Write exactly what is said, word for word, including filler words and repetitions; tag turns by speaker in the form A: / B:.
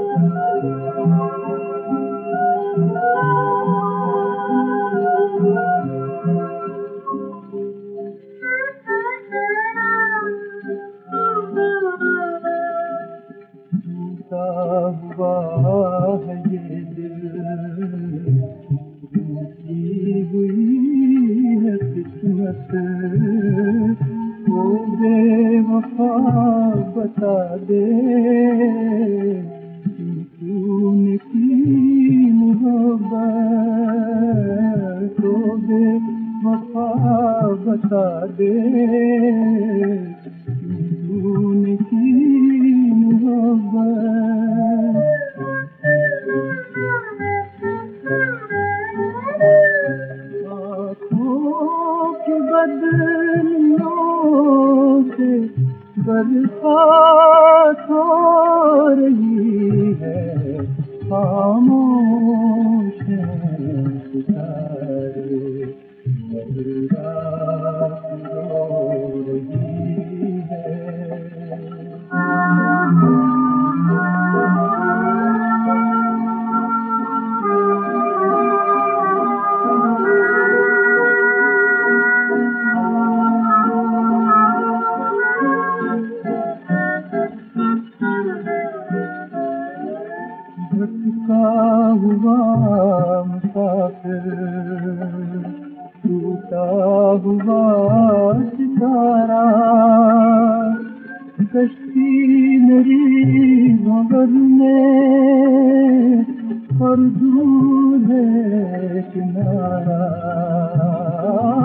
A: हुआ है ये दिल टूटी हुई है किस्मत वो बेवफा बता दे तूने की मोहब्बत वो बेवफा बता दे तूने की आँखों की बदलियों से बरसात हो रही है खामोश हैं सितारे हर रात रो रही है। भटका हुआ मुसाफिर टूटा हुआ सितारा कश्ती मेरी मगर में और दूर है किनारा